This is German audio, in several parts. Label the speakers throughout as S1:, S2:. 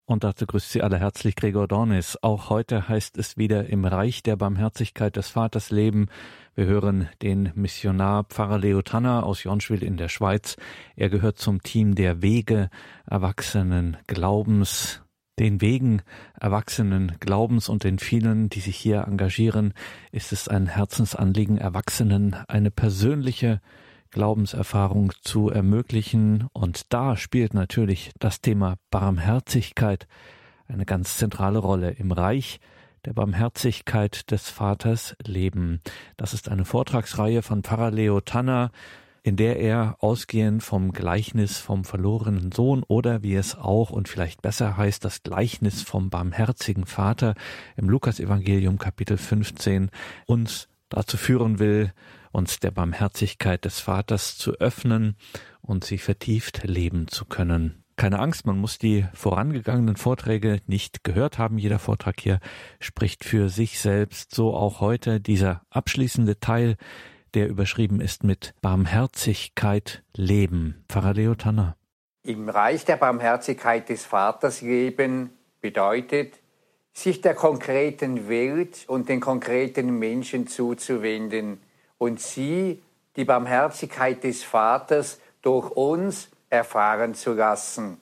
S1: Und dazu grüßt Sie alle herzlich Gregor Dornis. Auch heute heißt es wieder im Reich der Barmherzigkeit des Vaters leben. Wir hören den Missionar Pfarrer Leo Tanner aus Jonschwil in der Schweiz. Er gehört zum Team der Wege erwachsenen Glaubens. Den Wegen erwachsenen Glaubens und den vielen, die sich hier engagieren, ist es ein Herzensanliegen, Erwachsenen eine persönliche Glaubenserfahrung zu ermöglichen. Und da spielt natürlich das Thema Barmherzigkeit eine ganz zentrale Rolle. Im Reich der Barmherzigkeit des Vaters leben. Das ist eine Vortragsreihe von Pfarrer Leo Tanner, in der er ausgehend vom Gleichnis vom verlorenen Sohn oder wie es auch und vielleicht besser heißt, das Gleichnis vom barmherzigen Vater im Lukasevangelium Kapitel 15 uns dazu führen will, uns der Barmherzigkeit des Vaters zu öffnen und sie vertieft leben zu können. Keine Angst, man muss die vorangegangenen Vorträge nicht gehört haben. Jeder Vortrag hier spricht für sich selbst. So auch heute dieser abschließende Teil, der überschrieben ist mit Barmherzigkeit leben. Pfarrer Leo Tanner.
S2: Im Reich der Barmherzigkeit des Vaters leben bedeutet, sich der konkreten Welt und den konkreten Menschen zuzuwenden und sie, die Barmherzigkeit des Vaters, durch uns erfahren zu lassen.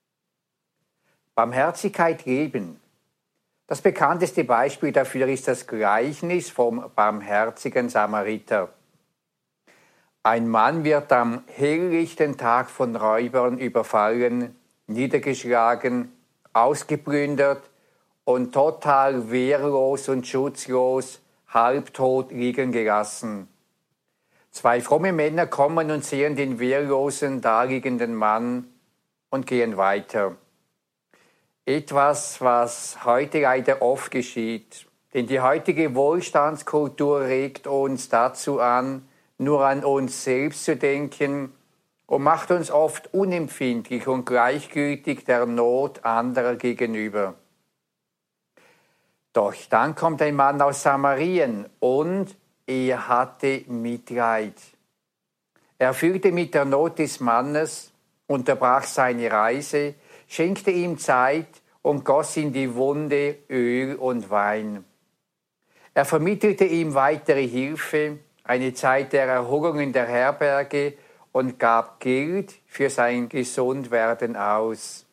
S2: Barmherzigkeit leben. Das bekannteste Beispiel dafür ist das Gleichnis vom barmherzigen Samariter. Ein Mann wird am helllichten Tag von Räubern überfallen, niedergeschlagen, ausgeplündert und total wehrlos und schutzlos, halbtot liegen gelassen. Zwei fromme Männer kommen und sehen den wehrlosen, daliegenden Mann und gehen weiter. Etwas, was heute leider oft geschieht. Denn die heutige Wohlstandskultur regt uns dazu an, nur an uns selbst zu denken und macht uns oft unempfindlich und gleichgültig der Not anderer gegenüber. Doch dann kommt ein Mann aus Samarien und er hatte Mitleid. Er fühlte mit der Not des Mannes, unterbrach seine Reise, schenkte ihm Zeit und goss in die Wunde Öl und Wein. Er vermittelte ihm weitere Hilfe, eine Zeit der Erholung in der Herberge und gab Geld für sein Gesundwerden aus.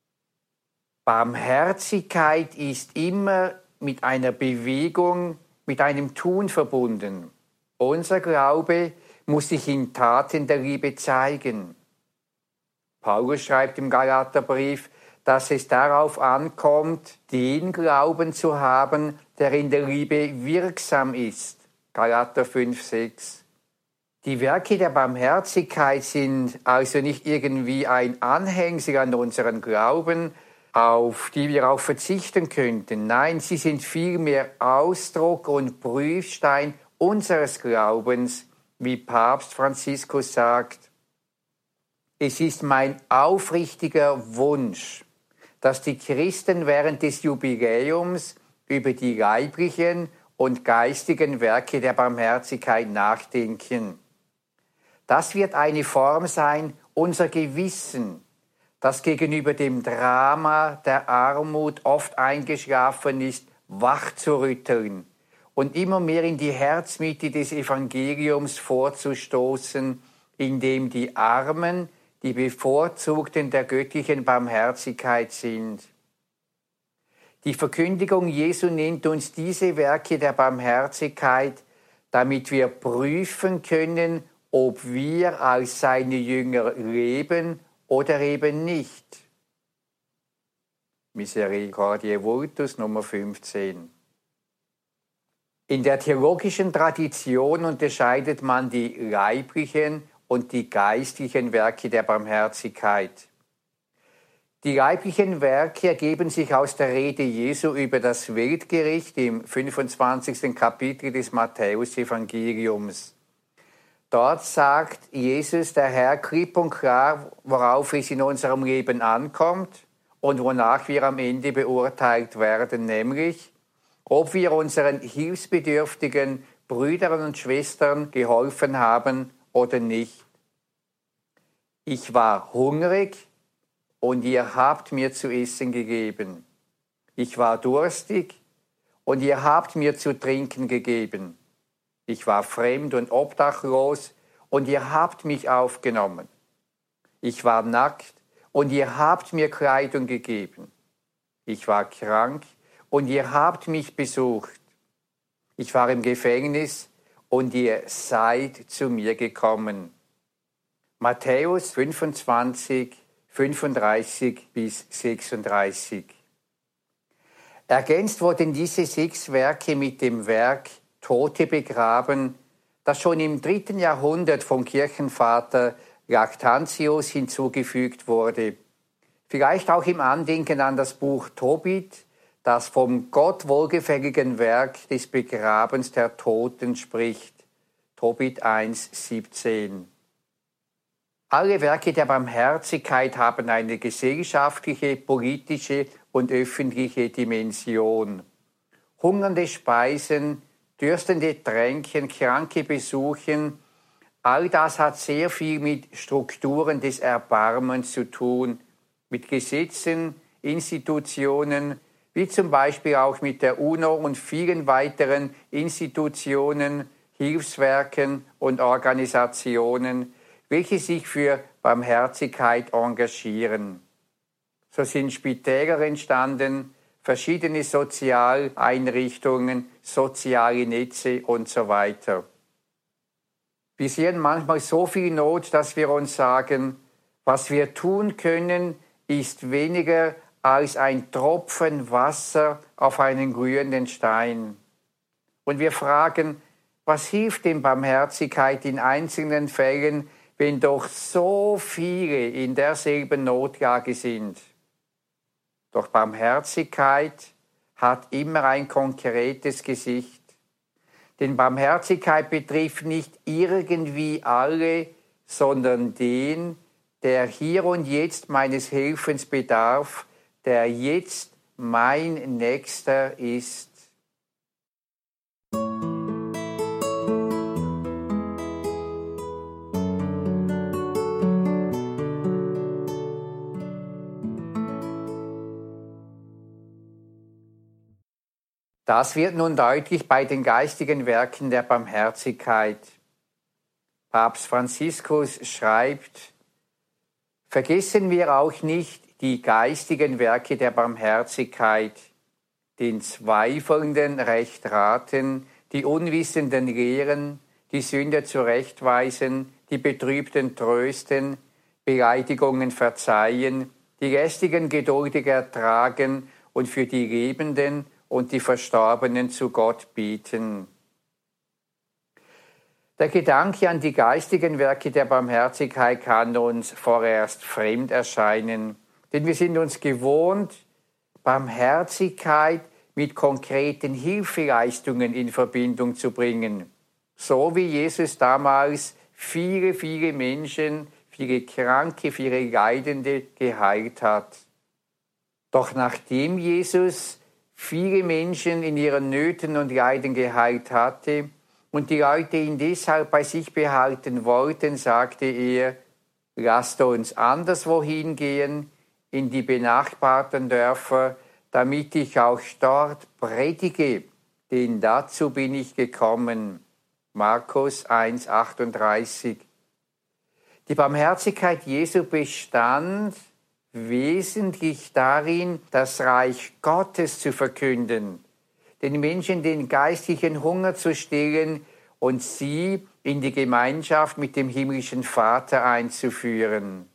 S2: Barmherzigkeit ist immer mit einer Bewegung, mit einem Tun verbunden. Unser Glaube muss sich in Taten der Liebe zeigen. Paulus schreibt im Galaterbrief, dass es darauf ankommt, den Glauben zu haben, der in der Liebe wirksam ist. Galater 5,6. Die Werke der Barmherzigkeit sind also nicht irgendwie ein Anhängsel an unseren Glauben, auf die wir auch verzichten könnten. Nein, sie sind vielmehr Ausdruck und Prüfstein unseres Glaubens, wie Papst Franziskus sagt. Es ist mein aufrichtiger Wunsch, dass die Christen während des Jubiläums über die leiblichen und geistigen Werke der Barmherzigkeit nachdenken. Das wird eine Form sein, unser Gewissen, das gegenüber dem Drama der Armut oft eingeschlafen ist, wach zu rütteln und immer mehr in die Herzmitte des Evangeliums vorzustoßen, indem die Armen die Bevorzugten der göttlichen Barmherzigkeit sind. Die Verkündigung Jesu nennt uns diese Werke der Barmherzigkeit, damit wir prüfen können, ob wir als seine Jünger leben oder eben nicht. Misericordiae Vultus Nummer 15. In der theologischen Tradition unterscheidet man die leiblichen und die geistlichen Werke der Barmherzigkeit. Die leiblichen Werke ergeben sich aus der Rede Jesu über das Weltgericht im 25. Kapitel des Matthäus-Evangeliums. Dort sagt Jesus, der Herr, klipp und klar, worauf es in unserem Leben ankommt und wonach wir am Ende beurteilt werden, nämlich, ob wir unseren hilfsbedürftigen Brüdern und Schwestern geholfen haben oder nicht. Ich war hungrig und ihr habt mir zu essen gegeben. Ich war durstig, und ihr habt mir zu trinken gegeben. Ich war fremd und obdachlos, und ihr habt mich aufgenommen. Ich war nackt, und ihr habt mir Kleidung gegeben. Ich war krank, und ihr habt mich besucht. Ich war im Gefängnis, und ihr seid zu mir gekommen. Matthäus 25, 35 bis 36. Ergänzt wurden diese 6 Werke mit dem Werk Tote begraben, das schon im 3. Jahrhundert vom Kirchenvater Lactantius hinzugefügt wurde. Vielleicht auch im Andenken an das Buch Tobit, das vom Gott wohlgefälligen Werk des Begrabens der Toten spricht. Tobit 1,17. Alle Werke der Barmherzigkeit haben eine gesellschaftliche, politische und öffentliche Dimension. Hungernde speisen, dürstende tränken, Kranke besuchen, all das hat sehr viel mit Strukturen des Erbarmens zu tun, mit Gesetzen, Institutionen, wie zum Beispiel auch mit der UNO und vielen weiteren Institutionen, Hilfswerken und Organisationen, welche sich für Barmherzigkeit engagieren. So sind Spitäler entstanden, verschiedene Sozialeinrichtungen, soziale Netze und so weiter. Wir sehen manchmal so viel Not, dass wir uns sagen, was wir tun können, ist weniger als ein Tropfen Wasser auf einen glühenden Stein. Und wir fragen, was hilft denn Barmherzigkeit in einzelnen Fällen, wenn doch so viele in derselben Notlage sind? Doch Barmherzigkeit hat immer ein konkretes Gesicht. Denn Barmherzigkeit betrifft nicht irgendwie alle, sondern den, der hier und jetzt meines Hilfens bedarf, der jetzt mein Nächster ist. Das wird nun deutlich bei den geistigen Werken der Barmherzigkeit. Papst Franziskus schreibt, vergessen wir auch nicht die geistigen Werke der Barmherzigkeit, den Zweifelnden Recht raten, die Unwissenden lehren, die Sünder zurechtweisen, die Betrübten trösten, Beleidigungen verzeihen, die Lästigen geduldig ertragen und für die Lebenden und die Verstorbenen zu Gott bieten. Der Gedanke an die geistigen Werke der Barmherzigkeit kann uns vorerst fremd erscheinen, denn wir sind uns gewohnt, Barmherzigkeit mit konkreten Hilfeleistungen in Verbindung zu bringen, so wie Jesus damals viele, viele Menschen, viele Kranke, viele Leidende geheilt hat. Doch nachdem Jesus viele Menschen in ihren Nöten und Leiden geheilt hatte und die Leute ihn deshalb bei sich behalten wollten, sagte er, lasst uns anderswo hingehen, in die benachbarten Dörfer, damit ich auch dort predige, denn dazu bin ich gekommen. Markus 1,38. Die Barmherzigkeit Jesu bestand wesentlich darin, das Reich Gottes zu verkünden, den Menschen den geistlichen Hunger zu stillen und sie in die Gemeinschaft mit dem himmlischen Vater einzuführen.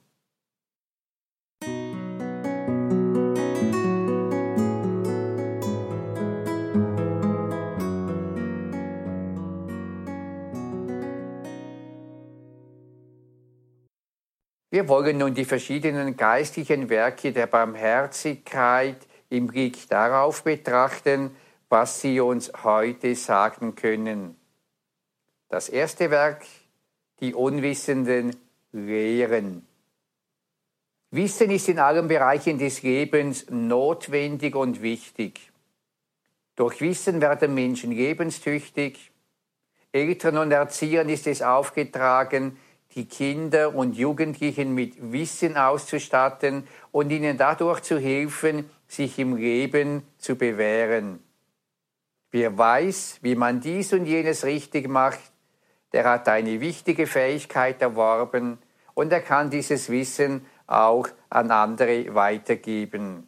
S2: Wir wollen nun die verschiedenen geistlichen Werke der Barmherzigkeit im Blick darauf betrachten, was sie uns heute sagen können. Das erste Werk, die Unwissenden lehren. Wissen ist in allen Bereichen des Lebens notwendig und wichtig. Durch Wissen werden Menschen lebenstüchtig. Eltern und Erziehern ist es aufgetragen, die Kinder und Jugendlichen mit Wissen auszustatten und ihnen dadurch zu helfen, sich im Leben zu bewähren. Wer weiß, wie man dies und jenes richtig macht, der hat eine wichtige Fähigkeit erworben und er kann dieses Wissen auch an andere weitergeben.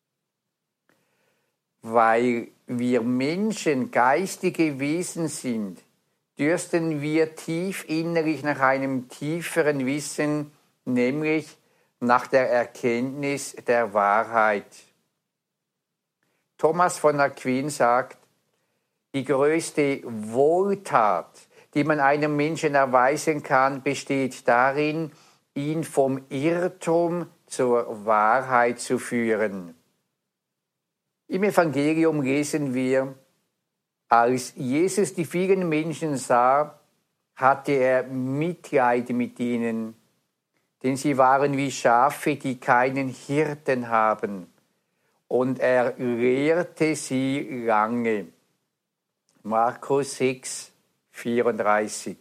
S2: Weil wir Menschen geistige Wesen sind, dürsten wir tief innerlich nach einem tieferen Wissen, nämlich nach der Erkenntnis der Wahrheit. Thomas von Aquin sagt, die größte Wohltat, die man einem Menschen erweisen kann, besteht darin, ihn vom Irrtum zur Wahrheit zu führen. Im Evangelium lesen wir, als Jesus die vielen Menschen sah, hatte er Mitleid mit ihnen, denn sie waren wie Schafe, die keinen Hirten haben, und er lehrte sie lange. Markus 6, 34.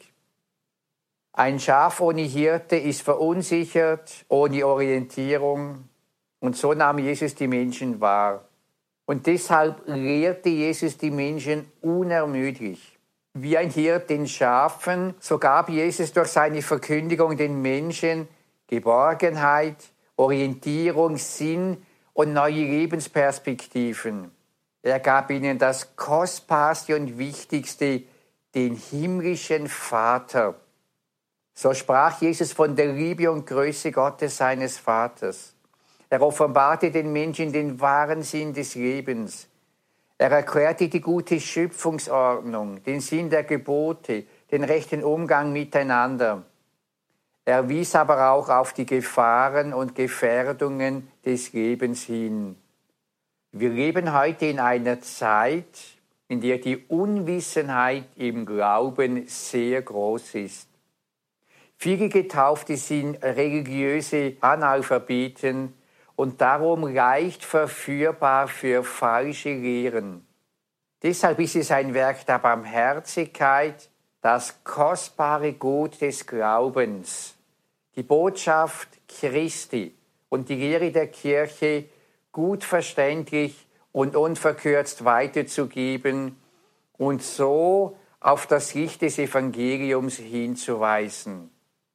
S2: Ein Schaf ohne Hirte ist verunsichert, ohne Orientierung, und so nahm Jesus die Menschen wahr. Und deshalb lehrte Jesus die Menschen unermüdlich. Wie ein Hirt den Schafen, so gab Jesus durch seine Verkündigung den Menschen Geborgenheit, Orientierung, Sinn und neue Lebensperspektiven. Er gab ihnen das Kostbarste und Wichtigste, den himmlischen Vater. So sprach Jesus von der Liebe und Größe Gottes seines Vaters. Er offenbarte den Menschen den wahren Sinn des Lebens. Er erklärte die gute Schöpfungsordnung, den Sinn der Gebote, den rechten Umgang miteinander. Er wies aber auch auf die Gefahren und Gefährdungen des Lebens hin. Wir leben heute in einer Zeit, in der die Unwissenheit im Glauben sehr groß ist. Viele Getaufte sind religiöse Analphabeten und darum leicht verführbar für falsche Lehren. Deshalb ist es ein Werk der Barmherzigkeit, das kostbare Gut des Glaubens, die Botschaft Christi und die Lehre der Kirche gut verständlich und unverkürzt weiterzugeben und so auf das Licht des Evangeliums hinzuweisen.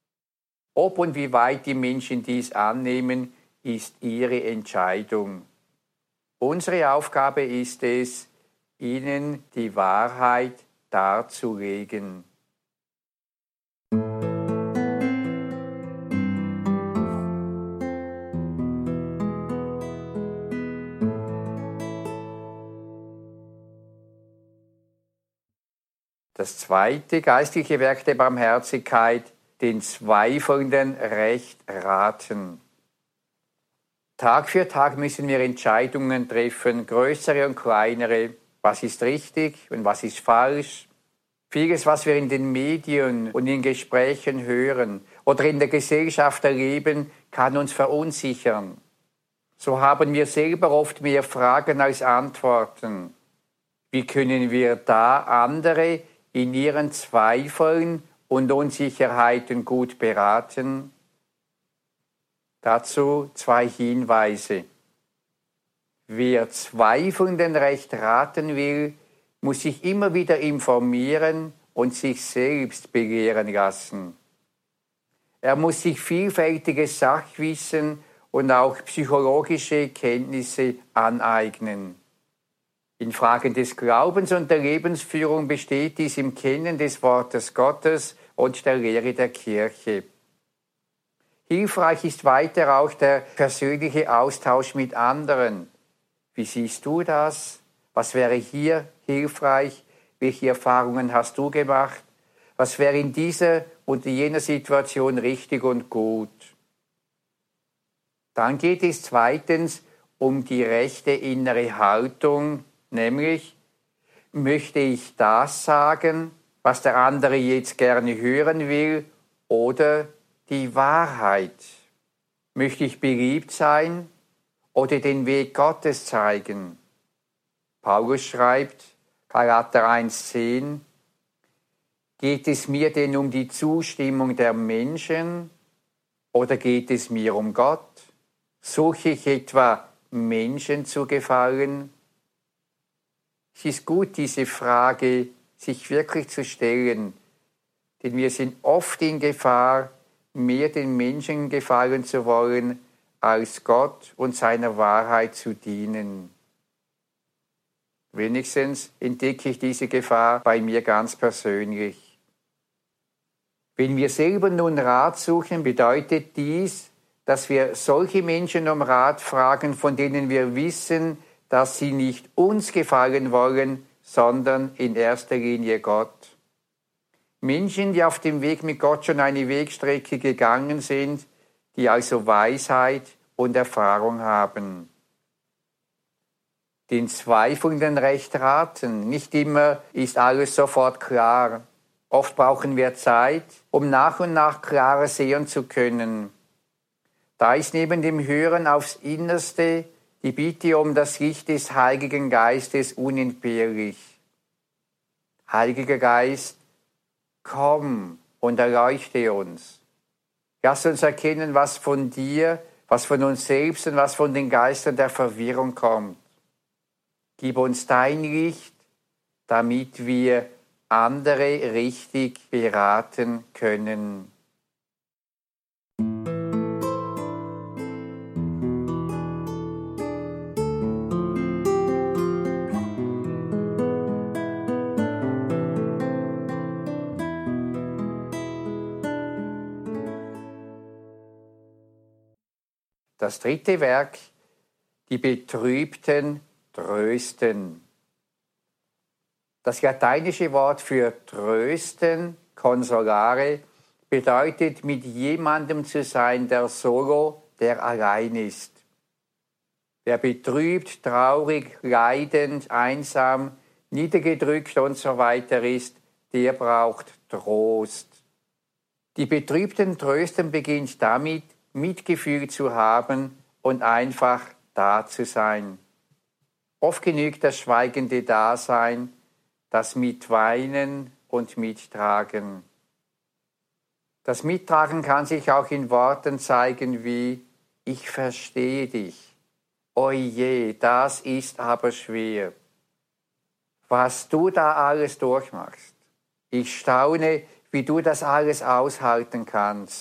S2: Ob und wie weit die Menschen dies annehmen, ist ihre Entscheidung. Unsere Aufgabe ist es, ihnen die Wahrheit darzulegen. Das zweite geistliche Werk der Barmherzigkeit, den Zweifelnden Recht raten. Tag für Tag müssen wir Entscheidungen treffen, größere und kleinere. Was ist richtig und was ist falsch? Vieles, was wir in den Medien und in Gesprächen hören oder in der Gesellschaft erleben, kann uns verunsichern. So haben wir selber oft mehr Fragen als Antworten. Wie können wir da andere in ihren Zweifeln und Unsicherheiten gut beraten? Dazu 2 Hinweise. Wer Zweifelnden Recht raten will, muss sich immer wieder informieren und sich selbst belehren lassen. Er muss sich vielfältiges Sachwissen und auch psychologische Kenntnisse aneignen. In Fragen des Glaubens und der Lebensführung besteht dies im Kennen des Wortes Gottes und der Lehre der Kirche. Hilfreich ist weiter auch der persönliche Austausch mit anderen. Wie siehst du das? Was wäre hier hilfreich? Welche Erfahrungen hast du gemacht? Was wäre in dieser und in jener Situation richtig und gut? Dann geht es zweitens um die rechte innere Haltung, nämlich, möchte ich das sagen, was der andere jetzt gerne hören will, oder die Wahrheit? Möchte ich beliebt sein oder den Weg Gottes zeigen? Paulus schreibt, Galater 1,10, Geht es mir denn um die Zustimmung der Menschen oder geht es mir um Gott? Suche ich etwa Menschen zu gefallen? Es ist gut, diese Frage sich wirklich zu stellen, denn wir sind oft in Gefahr, mehr den Menschen gefallen zu wollen, als Gott und seiner Wahrheit zu dienen. Wenigstens entdecke ich diese Gefahr bei mir ganz persönlich. Wenn wir selber nun Rat suchen, bedeutet dies, dass wir solche Menschen um Rat fragen, von denen wir wissen, dass sie nicht uns gefallen wollen, sondern in erster Linie Gott. Menschen, die auf dem Weg mit Gott schon eine Wegstrecke gegangen sind, die also Weisheit und Erfahrung haben. Den Zweifelnden recht raten. Nicht immer ist alles sofort klar. Oft brauchen wir Zeit, um nach und nach klarer sehen zu können. Da ist neben dem Hören aufs Innerste die Bitte um das Licht des Heiligen Geistes unentbehrlich. Heiliger Geist, komm und erleuchte uns. Lass uns erkennen, was von dir, was von uns selbst und was von den Geistern der Verwirrung kommt. Gib uns dein Licht, damit wir andere richtig beraten können. Das dritte Werk, die Betrübten trösten. Das lateinische Wort für trösten, consolare, bedeutet mit jemandem zu sein, der solo, der allein ist. Wer betrübt, traurig, leidend, einsam, niedergedrückt und so weiter ist, der braucht Trost. Die Betrübten trösten beginnt damit, Mitgefühl zu haben und einfach da zu sein. Oft genügt das schweigende Dasein, das Mitweinen und Mittragen. Das Mittragen kann sich auch in Worten zeigen wie: Ich verstehe dich. Oje, das ist aber schwer. Was du da alles durchmachst. Ich staune, wie du das alles aushalten kannst.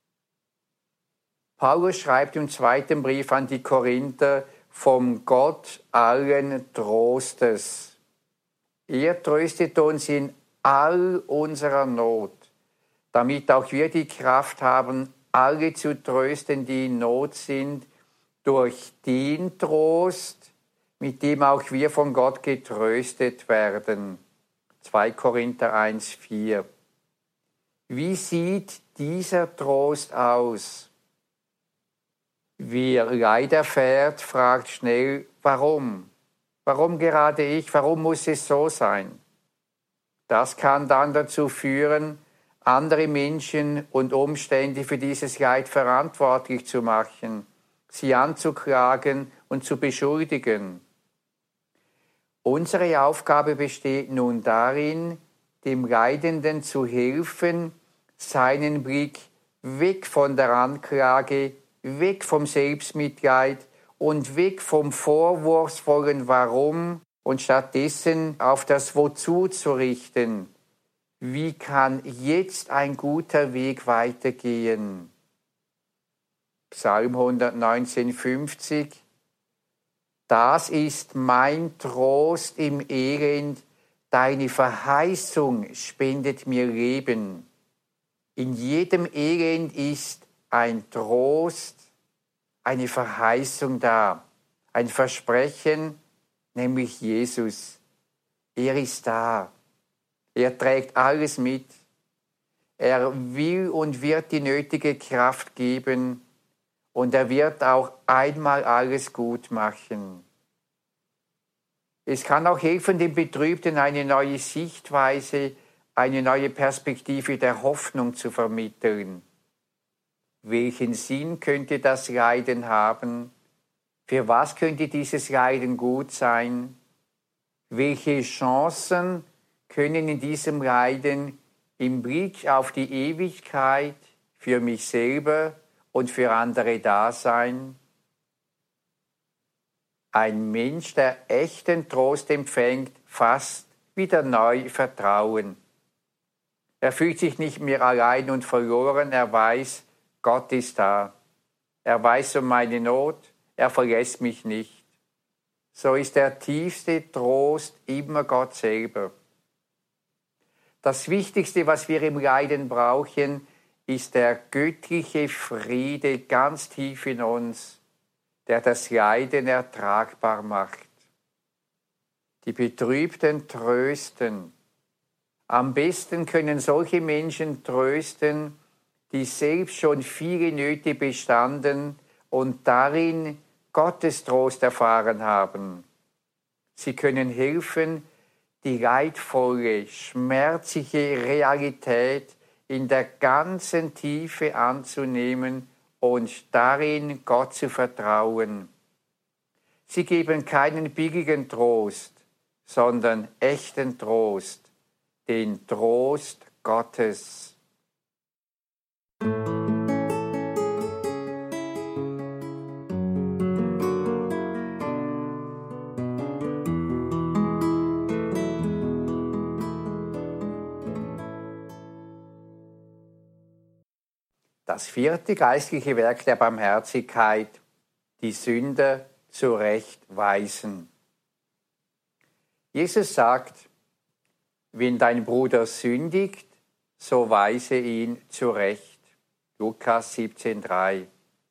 S2: Paulus schreibt im 2. Brief an die Korinther vom Gott allen Trostes. Er tröstet uns in all unserer Not, damit auch wir die Kraft haben, alle zu trösten, die in Not sind, durch den Trost, mit dem auch wir von Gott getröstet werden. 2. Korinther 1,4. Wie sieht dieser Trost aus? Wer Leid erfährt, fragt schnell, warum? Warum gerade ich? Warum muss es so sein? Das kann dann dazu führen, andere Menschen und Umstände für dieses Leid verantwortlich zu machen, sie anzuklagen und zu beschuldigen. Unsere Aufgabe besteht nun darin, dem Leidenden zu helfen, seinen Blick weg von der Anklage, weg vom Selbstmitleid und weg vom vorwurfsvollen Warum und stattdessen auf das Wozu zu richten. Wie kann jetzt ein guter Weg weitergehen? Psalm 119,50. Das ist mein Trost im Elend, deine Verheißung spendet mir Leben. In jedem Elend ist ein Trost, eine Verheißung da, ein Versprechen, nämlich Jesus. Er ist da. Er trägt alles mit. Er will und wird die nötige Kraft geben und er wird auch einmal alles gut machen. Es kann auch helfen, den Betrübten eine neue Sichtweise, eine neue Perspektive der Hoffnung zu vermitteln. Welchen Sinn könnte das Leiden haben? Für was könnte dieses Leiden gut sein? Welche Chancen können in diesem Leiden im Blick auf die Ewigkeit für mich selber und für andere da sein? Ein Mensch, der echten Trost empfängt, fasst wieder neu Vertrauen. Er fühlt sich nicht mehr allein und verloren, er weiß, Gott ist da. Er weiß um meine Not, er verlässt mich nicht. So ist der tiefste Trost immer Gott selber. Das Wichtigste, was wir im Leiden brauchen, ist der göttliche Friede ganz tief in uns, der das Leiden ertragbar macht. Die Betrübten trösten. Am besten können solche Menschen trösten, die selbst schon viele Nöte bestanden und darin Gottes Trost erfahren haben. Sie können helfen, die leidvolle, schmerzliche Realität in der ganzen Tiefe anzunehmen und darin Gott zu vertrauen. Sie geben keinen billigen Trost, sondern echten Trost, den Trost Gottes. Das vierte geistliche Werk der Barmherzigkeit, die Sünder zurechtweisen. Jesus sagt, wenn dein Bruder sündigt, so weise ihn zurecht. Lukas 17,3.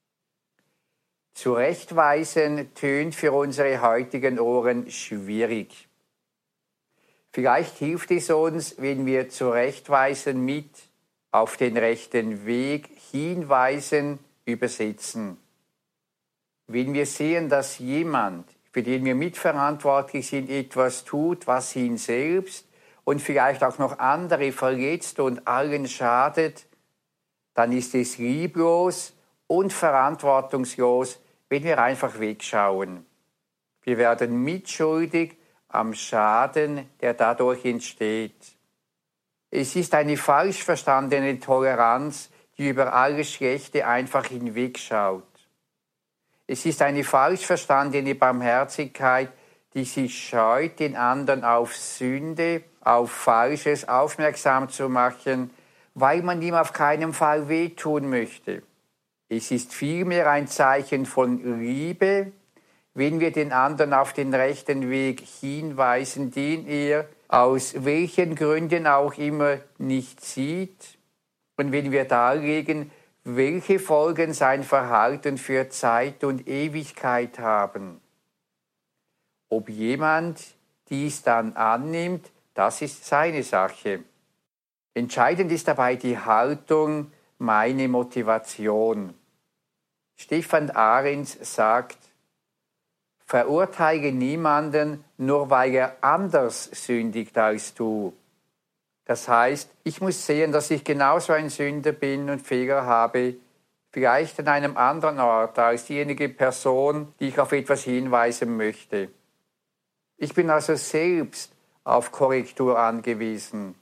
S2: Zurechtweisen tönt für unsere heutigen Ohren schwierig. Vielleicht hilft es uns, wenn wir zurechtweisen mit auf den rechten Weg hinweisen, übersetzen. Wenn wir sehen, dass jemand, für den wir mitverantwortlich sind, etwas tut, was ihn selbst und vielleicht auch noch andere verletzt und allen schadet, dann ist es lieblos und verantwortungslos, wenn wir einfach wegschauen. Wir werden mitschuldig am Schaden, der dadurch entsteht. Es ist eine falsch verstandene Toleranz, die über alles Schlechte einfach hinwegschaut. Es ist eine falsch verstandene Barmherzigkeit, die sich scheut, den anderen auf Sünde, auf Falsches aufmerksam zu machen, weil man ihm auf keinen Fall wehtun möchte. Es ist vielmehr ein Zeichen von Liebe, wenn wir den anderen auf den rechten Weg hinweisen, den er aus welchen Gründen auch immer nicht sieht, und wenn wir darlegen, welche Folgen sein Verhalten für Zeit und Ewigkeit haben. Ob jemand dies dann annimmt, das ist seine Sache. Entscheidend ist dabei die Haltung, meine Motivation. Stefan Ahrens sagt, verurteile niemanden, nur weil er anders sündigt als du. Das heißt, ich muss sehen, dass ich genauso ein Sünder bin und Fehler habe, vielleicht an einem anderen Ort als diejenige Person, die ich auf etwas hinweisen möchte. Ich bin also selbst auf Korrektur angewiesen.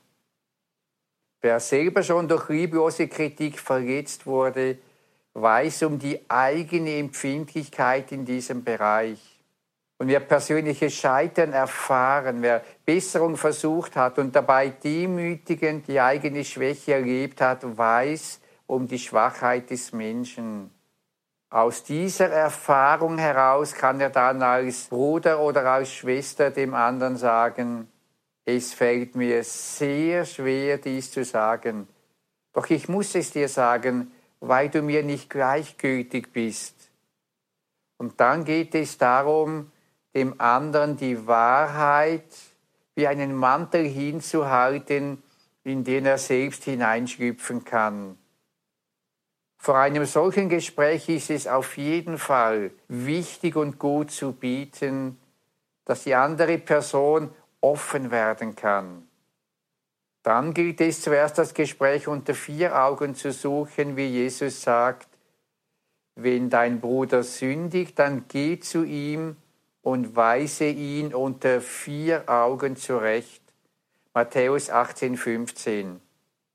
S2: Wer selber schon durch lieblose Kritik verletzt wurde, weiß um die eigene Empfindlichkeit in diesem Bereich. Und wer persönliches Scheitern erfahren, wer Besserung versucht hat und dabei demütigend die eigene Schwäche erlebt hat, weiß um die Schwachheit des Menschen. Aus dieser Erfahrung heraus kann er dann als Bruder oder als Schwester dem anderen sagen, es fällt mir sehr schwer, dies zu sagen, doch ich muss es dir sagen, weil du mir nicht gleichgültig bist. Und dann geht es darum, dem anderen die Wahrheit wie einen Mantel hinzuhalten, in den er selbst hineinschlüpfen kann. Vor einem solchen Gespräch ist es auf jeden Fall wichtig und gut zu bieten, dass die andere Person offen werden kann. Dann gilt es zuerst, das Gespräch unter 4 Augen zu suchen, wie Jesus sagt, wenn dein Bruder sündigt, dann geh zu ihm und weise ihn unter 4 Augen zurecht. Matthäus 18,15.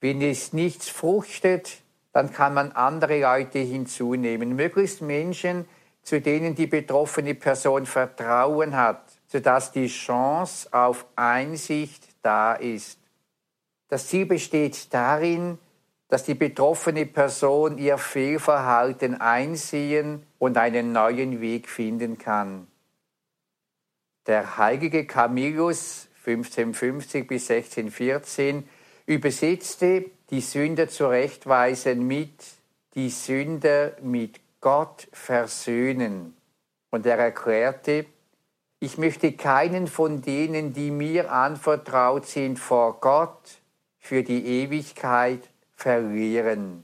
S2: Wenn es nichts fruchtet, dann kann man andere Leute hinzunehmen, möglichst Menschen, zu denen die betroffene Person Vertrauen hat, sodass die Chance auf Einsicht da ist. Das Ziel besteht darin, dass die betroffene Person ihr Fehlverhalten einsehen und einen neuen Weg finden kann. Der heilige Camillus 1550 bis 1614 übersetzte die Sünder zurechtweisen mit die Sünder mit Gott versöhnen. Und er erklärte, ich möchte keinen von denen, die mir anvertraut sind, vor Gott für die Ewigkeit verlieren.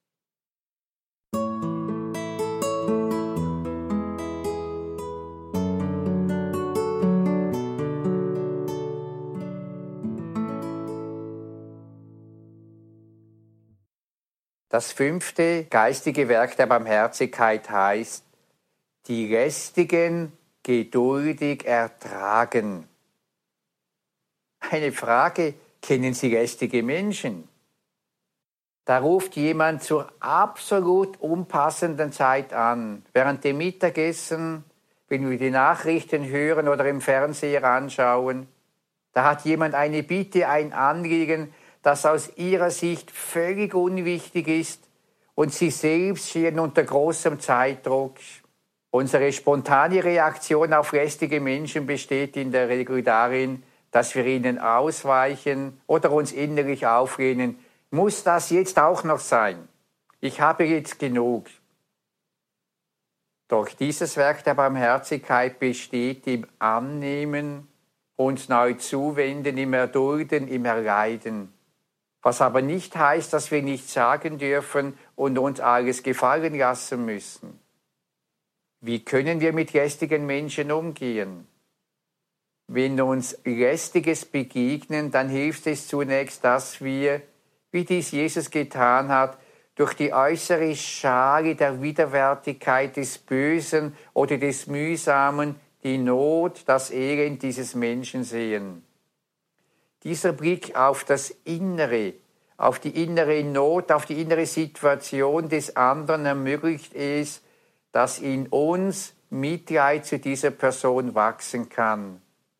S2: Das 5. geistige Werk der Barmherzigkeit heißt, die Lästigen geduldig ertragen. Eine Frage, kennen Sie lästige Menschen? Da ruft jemand zur absolut unpassenden Zeit an, während dem Mittagessen, wenn wir die Nachrichten hören oder im Fernseher anschauen. Da hat jemand eine Bitte, ein Anliegen, das aus ihrer Sicht völlig unwichtig ist und sie selbst stehen unter großem Zeitdruck. Unsere spontane Reaktion auf lästige Menschen besteht in der Regel darin, dass wir ihnen ausweichen oder uns innerlich auflehnen. Muss das jetzt auch noch sein? Ich habe jetzt genug. Doch dieses Werk der Barmherzigkeit besteht im Annehmen, uns neu zuwenden, im Erdulden, im Erleiden. Was aber nicht heißt, dass wir nichts sagen dürfen und uns alles gefallen lassen müssen. Wie können wir mit lästigen Menschen umgehen? Wenn uns Lästiges begegnen, dann hilft es zunächst, dass wir, wie dies Jesus getan hat, durch die äußere Schale der Widerwärtigkeit des Bösen oder des Mühsamen die Not, das Elend dieses Menschen sehen. Dieser Blick auf das Innere, auf die innere Not, auf die innere Situation des anderen ermöglicht es, dass in uns Mitleid zu dieser Person wachsen kann.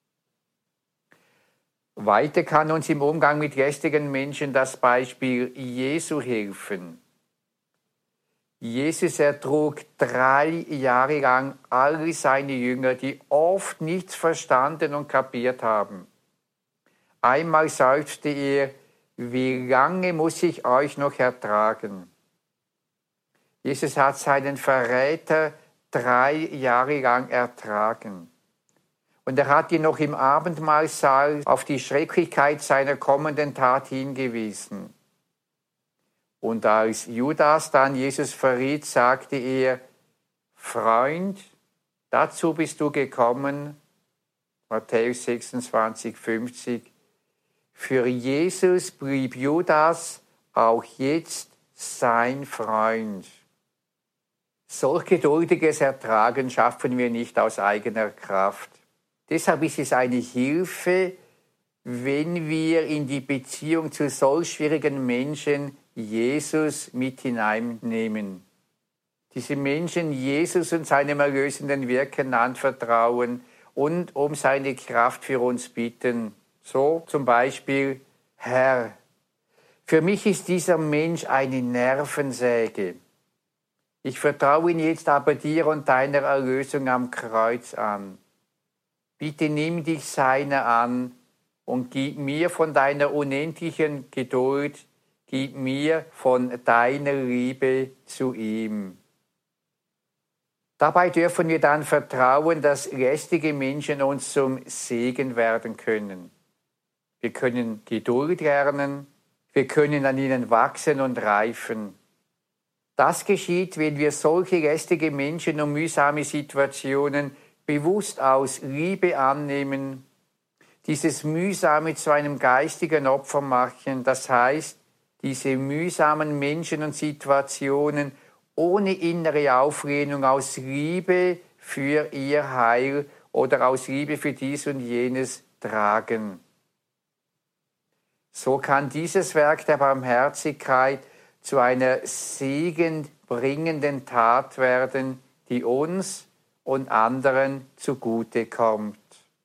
S2: Weiter kann uns im Umgang mit lästigen Menschen das Beispiel Jesu helfen. Jesus ertrug 3 Jahre lang alle seine Jünger, die oft nichts verstanden und kapiert haben. Einmal seufzte er, wie lange muss ich euch noch ertragen? Jesus hat seinen Verräter 3 Jahre lang ertragen. Und er hat ihn noch im Abendmahlsaal auf die Schrecklichkeit seiner kommenden Tat hingewiesen. Und als Judas dann Jesus verriet, sagte er, Freund, dazu bist du gekommen, Matthäus 26, 50. Für Jesus blieb Judas auch jetzt sein Freund. Solch geduldiges Ertragen schaffen wir nicht aus eigener Kraft. Deshalb ist es eine Hilfe, wenn wir in die Beziehung zu solch schwierigen Menschen Jesus mit hineinnehmen. Diese Menschen Jesus und seinem erlösenden Wirken anvertrauen und um seine Kraft für uns bitten. So zum Beispiel, Herr, für mich ist dieser Mensch eine Nervensäge. Ich vertraue ihn jetzt aber dir und deiner Erlösung am Kreuz an. Bitte nimm dich seiner an und gib mir von deiner unendlichen Geduld, gib mir von deiner Liebe zu ihm. Dabei dürfen wir dann vertrauen, dass lästige Menschen uns zum Segen werden können. Wir können Geduld lernen, wir können an ihnen wachsen und reifen. Das geschieht, wenn wir solche lästige Menschen und mühsame Situationen bewusst aus Liebe annehmen, dieses Mühsame zu einem geistigen Opfer machen, das heißt, diese mühsamen Menschen und Situationen ohne innere Auflehnung aus Liebe für ihr Heil oder aus Liebe für dies und jenes tragen. So kann dieses Werk der Barmherzigkeit zu einer segenbringenden Tat werden, die uns und anderen zugute kommt.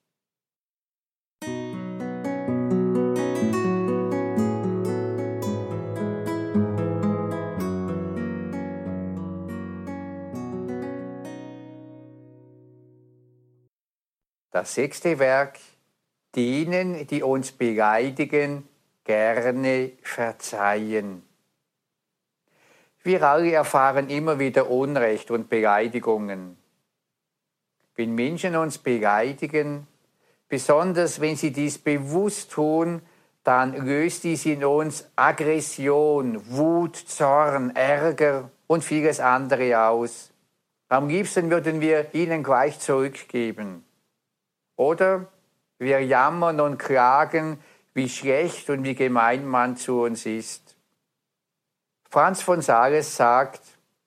S2: Das 6. Werk: Denen, die uns beleidigen, gerne verzeihen. Wir alle erfahren immer wieder Unrecht und Beleidigungen. Wenn Menschen uns beleidigen, besonders wenn sie dies bewusst tun, dann löst dies in uns Aggression, Wut, Zorn, Ärger und vieles andere aus. Am liebsten würden wir ihnen gleich zurückgeben. Oder wir jammern und klagen, wie schlecht und wie gemein man zu uns ist. Franz von Sales sagt: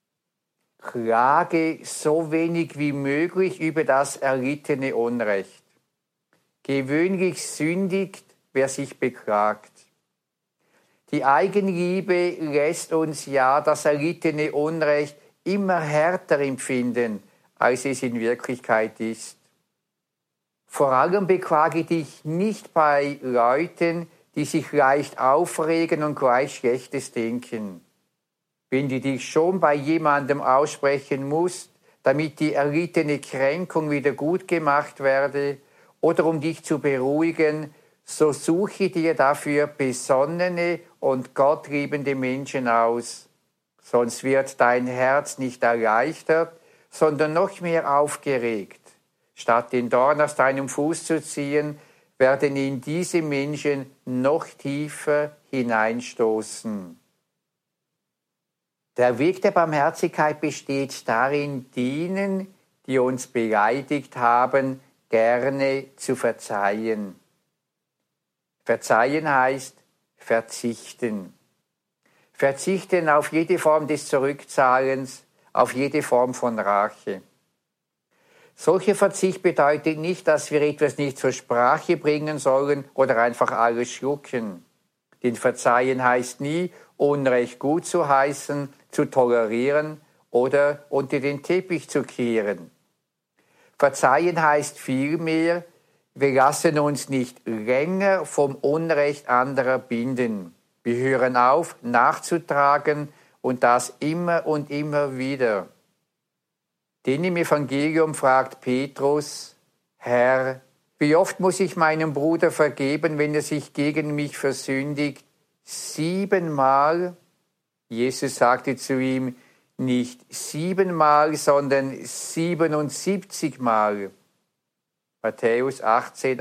S2: Klage so wenig wie möglich über das erlittene Unrecht. Gewöhnlich sündigt, wer sich beklagt. Die Eigenliebe lässt uns ja das erlittene Unrecht immer härter empfinden, als es in Wirklichkeit ist. Vor allem beklage dich nicht bei Leuten, die sich leicht aufregen und gleich Schlechtes denken. Wenn du dich schon bei jemandem aussprechen musst, damit die erlittene Kränkung wieder gut gemacht werde, oder um dich zu beruhigen, so suche dir dafür besonnene und gottliebende Menschen aus. Sonst wird dein Herz nicht erleichtert, sondern noch mehr aufgeregt. Statt den Dorn aus deinem Fuß zu ziehen, werden in diese Menschen noch tiefer hineinstoßen. Der Weg der Barmherzigkeit besteht darin, denen, die uns beleidigt haben, gerne zu verzeihen. Verzeihen heißt verzichten. Verzichten auf jede Form des Zurückzahlens, auf jede Form von Rache. Solcher Verzicht bedeutet nicht, dass wir etwas nicht zur Sprache bringen sollen oder einfach alles schlucken. Denn Verzeihen heißt nie, Unrecht gut zu heißen, zu tolerieren oder unter den Teppich zu kehren. Verzeihen heißt vielmehr, wir lassen uns nicht länger vom Unrecht anderer binden. Wir hören auf, nachzutragen und das immer und immer wieder. Denn im Evangelium fragt Petrus: Herr, wie oft muss ich meinem Bruder vergeben, wenn er sich gegen mich versündigt? 7-mal? Jesus sagte zu ihm: Nicht 7-mal, sondern 77-mal. Matthäus 18,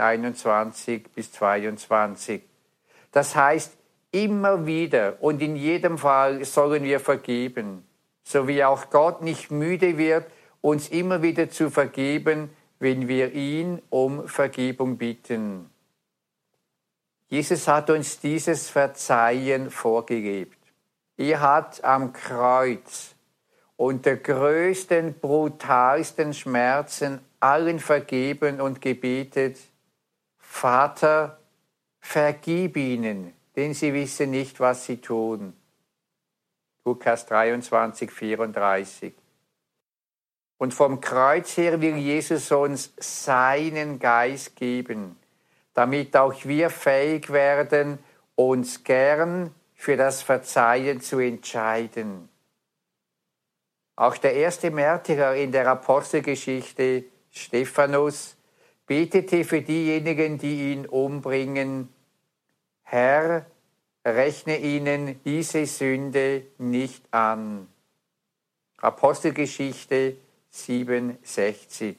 S2: 21-22. Das heißt, immer wieder und in jedem Fall sollen wir vergeben, so wie auch Gott nicht müde wird, uns immer wieder zu vergeben, wenn wir ihn um Vergebung bitten. Jesus hat uns dieses Verzeihen vorgelebt. Er hat am Kreuz unter größten, brutalsten Schmerzen allen vergeben und gebetet: Vater, vergib ihnen, denn sie wissen nicht, was sie tun. Lukas 23, 34. Und vom Kreuz her will Jesus uns seinen Geist geben, damit auch wir fähig werden, uns gern für das Verzeihen zu entscheiden. Auch der erste Märtyrer in der Apostelgeschichte, Stephanus, betete für diejenigen, die ihn umbringen: Herr, rechne ihnen diese Sünde nicht an. Apostelgeschichte 67.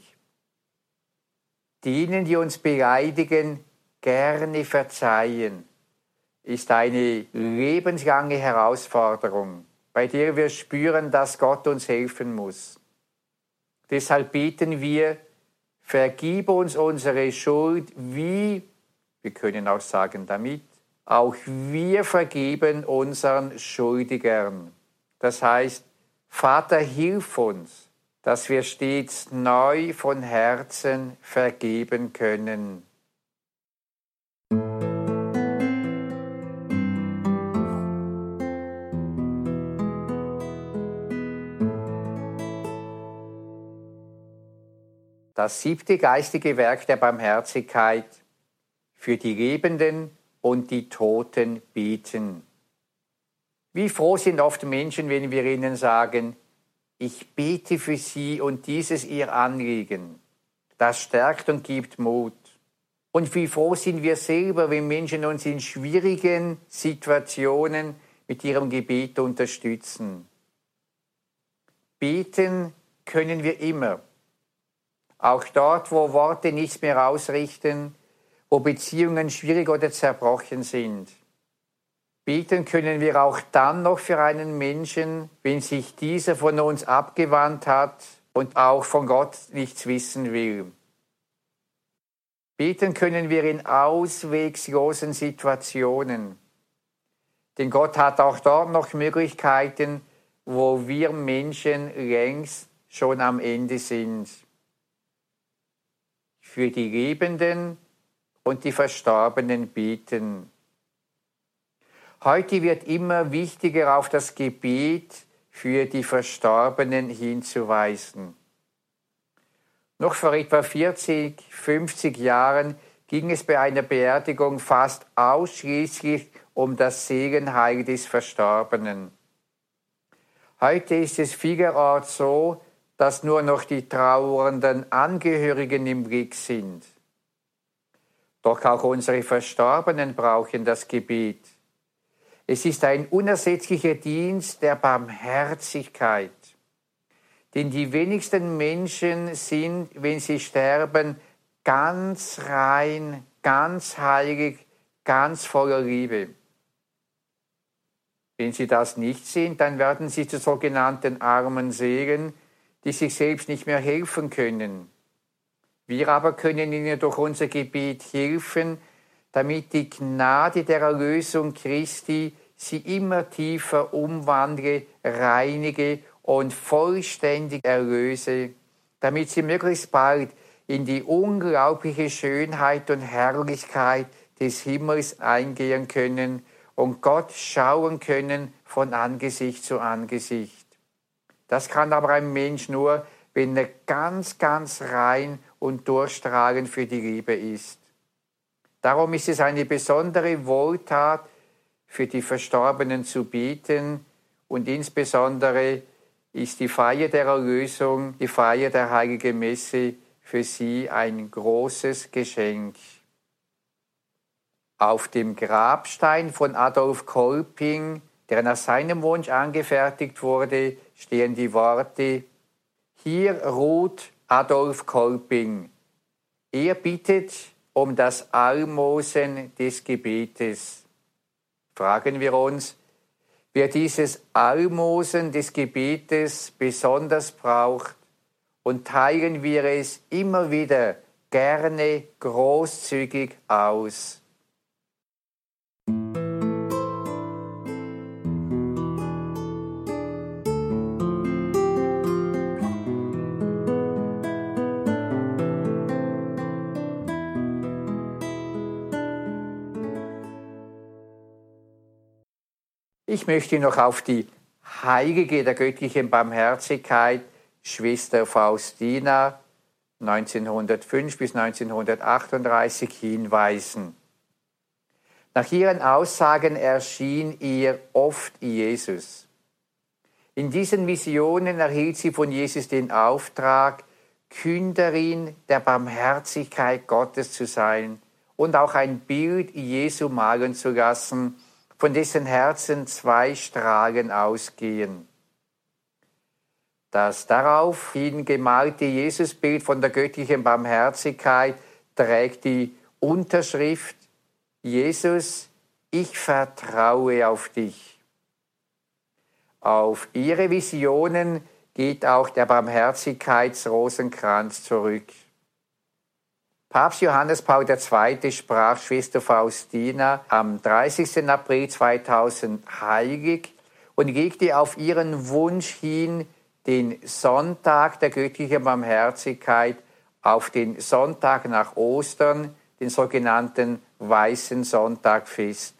S2: Denen, die uns beleidigen, gerne verzeihen, ist eine lebenslange Herausforderung, bei der wir spüren, dass Gott uns helfen muss. Deshalb beten wir: Vergib uns unsere Schuld, wie, wir können auch sagen damit, auch wir vergeben unseren Schuldigern. Das heißt, Vater, hilf uns, dass wir stets neu von Herzen vergeben können. Das 7. geistige Werk der Barmherzigkeit: für die Lebenden und die Toten beten. Wie froh sind oft Menschen, wenn wir ihnen sagen: Ich bete für sie und dieses ihr Anliegen. Das stärkt und gibt Mut. Und wie froh sind wir selber, wenn Menschen uns in schwierigen Situationen mit ihrem Gebet unterstützen. Beten können wir immer. Auch dort, wo Worte nichts mehr ausrichten, wo Beziehungen schwierig oder zerbrochen sind. Beten können wir auch dann noch für einen Menschen, wenn sich dieser von uns abgewandt hat und auch von Gott nichts wissen will. Beten können wir in ausweglosen Situationen. Denn Gott hat auch dort noch Möglichkeiten, wo wir Menschen längst schon am Ende sind. Für die Lebenden und die Verstorbenen beten. Heute wird immer wichtiger, auf das Gebet für die Verstorbenen hinzuweisen. Noch vor etwa 40, 50 Jahren ging es bei einer Beerdigung fast ausschließlich um das Seelenheil des Verstorbenen. Heute ist es vielerorts so, dass nur noch die trauernden Angehörigen im Blick sind. Doch auch unsere Verstorbenen brauchen das Gebet. Es ist ein unersetzlicher Dienst der Barmherzigkeit. Denn die wenigsten Menschen sind, wenn sie sterben, ganz rein, ganz heilig, ganz voller Liebe. Wenn sie das nicht sind, dann werden sie zu sogenannten armen Seelen, die sich selbst nicht mehr helfen können. Wir aber können ihnen durch unser Gebet helfen, damit die Gnade der Erlösung Christi sie immer tiefer umwandle, reinige und vollständig erlöse, damit sie möglichst bald in die unglaubliche Schönheit und Herrlichkeit des Himmels eingehen können und Gott schauen können von Angesicht zu Angesicht. Das kann aber ein Mensch nur, wenn er ganz, ganz rein und durchstrahlend für die Liebe ist. Darum ist es eine besondere Wohltat, für die Verstorbenen zu beten, und insbesondere ist die Feier der Erlösung, die Feier der Heiligen Messe für sie ein großes Geschenk. Auf dem Grabstein von Adolf Kolping, der nach seinem Wunsch angefertigt wurde, stehen die Worte: Hier ruht Adolf Kolping. Er bittet um das Almosen des Gebetes. Fragen wir uns, wer dieses Almosen des Gebetes besonders braucht, und teilen wir es immer wieder gerne großzügig aus. Ich möchte noch auf die Heilige der göttlichen Barmherzigkeit, Schwester Faustina, 1905 bis 1938 hinweisen. Nach ihren Aussagen erschien ihr oft Jesus. In diesen Visionen erhielt sie von Jesus den Auftrag, Künderin der Barmherzigkeit Gottes zu sein und auch ein Bild Jesu malen zu lassen, von dessen Herzen 2 Strahlen ausgehen. Das daraufhin gemalte Jesusbild von der göttlichen Barmherzigkeit trägt die Unterschrift: Jesus, ich vertraue auf dich. Auf ihre Visionen geht auch der Barmherzigkeitsrosenkranz zurück. Papst Johannes Paul II. Sprach Schwester Faustina am 30. April 2000 heilig und legte auf ihren Wunsch hin den Sonntag der göttlichen Barmherzigkeit auf den Sonntag nach Ostern, den sogenannten Weißen Sonntag, fest.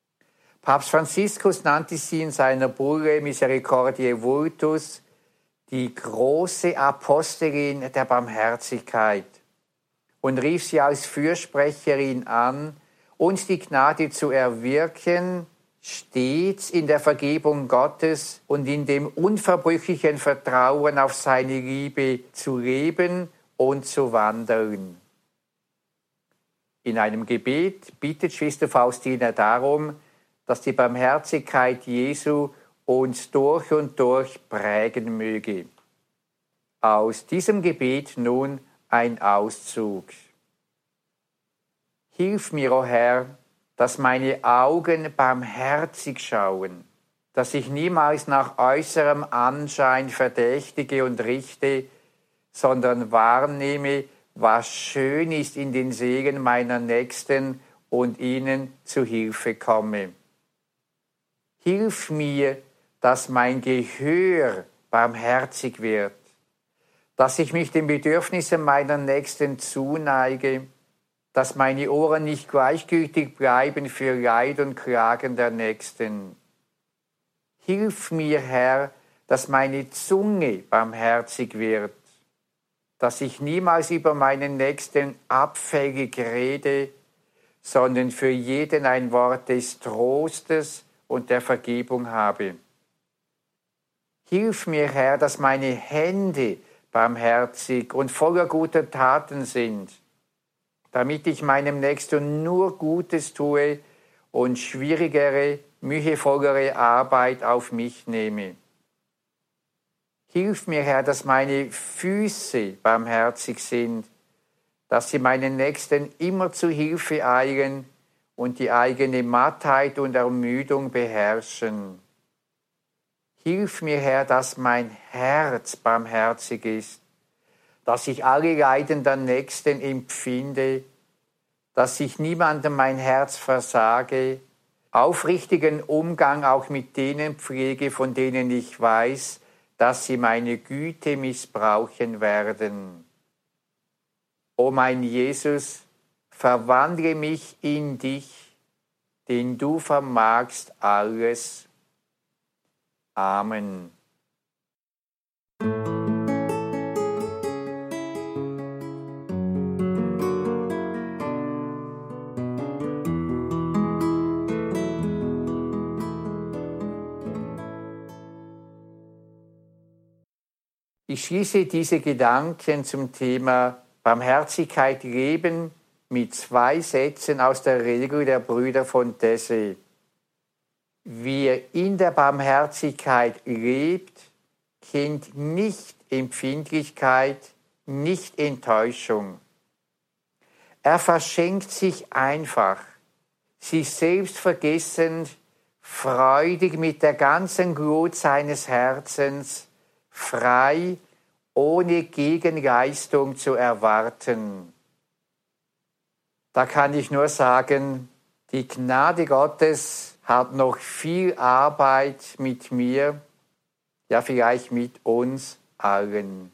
S2: Papst Franziskus nannte sie in seiner Bulle Misericordiae Vultus die große Apostelin der Barmherzigkeit, und rief sie als Fürsprecherin an, uns die Gnade zu erwirken, stets in der Vergebung Gottes und in dem unverbrüchlichen Vertrauen auf seine Liebe zu leben und zu wandeln. In einem Gebet bittet Schwester Faustina darum, dass die Barmherzigkeit Jesu uns durch und durch prägen möge. Aus diesem Gebet nun ein Auszug. Hilf mir, o Herr, dass meine Augen barmherzig schauen, dass ich niemals nach äußerem Anschein verdächtige und richte, sondern wahrnehme, was schön ist in den Seelen meiner Nächsten und ihnen zu Hilfe komme. Hilf mir, dass mein Gehör barmherzig wird, dass ich mich den Bedürfnissen meiner Nächsten zuneige, dass meine Ohren nicht gleichgültig bleiben für Leid und Klagen der Nächsten. Hilf mir, Herr, dass meine Zunge barmherzig wird, dass ich niemals über meinen Nächsten abfällig rede, sondern für jeden ein Wort des Trostes und der Vergebung habe. Hilf mir, Herr, dass meine Hände barmherzig und voller guter Taten sind, damit ich meinem Nächsten nur Gutes tue und schwierigere, mühevollere Arbeit auf mich nehme. Hilf mir, Herr, dass meine Füße barmherzig sind, dass sie meinen Nächsten immer zu Hilfe eilen und die eigene Mattheit und Ermüdung beherrschen. Hilf mir, Herr, dass mein Herz barmherzig ist, dass ich alle Leiden der Nächsten empfinde, dass ich niemandem mein Herz versage, aufrichtigen Umgang auch mit denen pflege, von denen ich weiß, dass sie meine Güte missbrauchen werden. O mein Jesus, verwandle mich in dich, denn du vermagst alles. Amen. Ich schließe diese Gedanken zum Thema Barmherzigkeit leben mit 2 Sätzen aus der Regel der Brüder von Tessé. Wer in der Barmherzigkeit lebt, kennt nicht Empfindlichkeit, nicht Enttäuschung. Er verschenkt sich einfach, sich selbst vergessend, freudig mit der ganzen Glut seines Herzens, frei, ohne Gegenleistung zu erwarten. Da kann ich nur sagen, die Gnade Gottes hat noch viel Arbeit mit mir, ja vielleicht mit uns allen.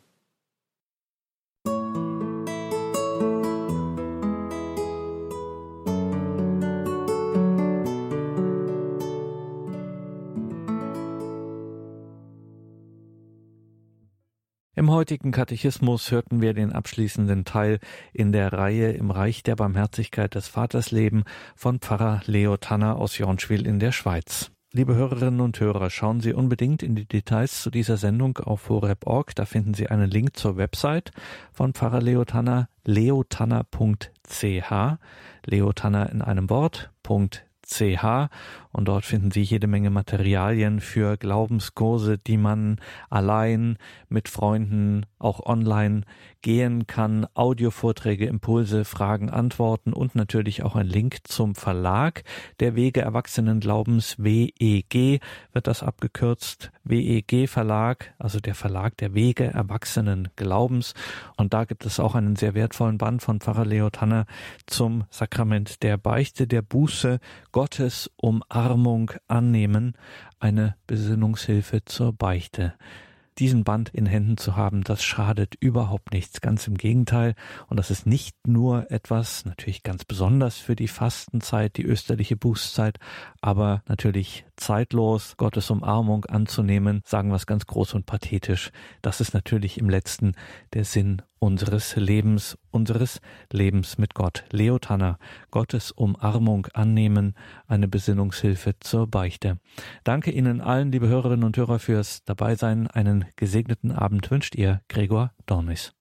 S1: Im heutigen Katechismus hörten wir den abschließenden Teil in der Reihe Im Reich der Barmherzigkeit des Vaters leben von Pfarrer Leo Tanner aus Jonschwil in der Schweiz. Liebe Hörerinnen und Hörer, schauen Sie unbedingt in die Details zu dieser Sendung auf horeb.org. Da finden Sie einen Link zur Website von Pfarrer Leo Tanner, leotanner.ch, Leo Tanner in einem Wort, .ch, und dort finden Sie jede Menge Materialien für Glaubenskurse, die man allein mit Freunden auch online gehen kann, Audiovorträge, Impulse, Fragen, Antworten und natürlich auch ein Link zum Verlag der Wege Erwachsenenglaubens, WEG wird das abgekürzt, WEG Verlag, also der Verlag der Wege Erwachsenenglaubens, und da gibt es auch einen sehr wertvollen Band von Pfarrer Leo Tanner zum Sakrament der Beichte, der Buße, Gottes Umarmung annehmen, eine Besinnungshilfe zur Beichte. diesen Band in Händen zu haben, das schadet überhaupt nichts. Ganz im Gegenteil. Und das ist nicht nur etwas, natürlich ganz besonders für die Fastenzeit, die österliche Bußzeit, aber natürlich zeitlos Gottes Umarmung anzunehmen, sagen wir es ganz groß und pathetisch. Das ist natürlich im Letzten der Sinn unseres Lebens mit Gott. Leo Tanner, Gottes Umarmung annehmen, eine Besinnungshilfe zur Beichte. Danke Ihnen allen, liebe Hörerinnen und Hörer, fürs Dabeisein. Einen gesegneten Abend wünscht Ihr Gregor Dornis.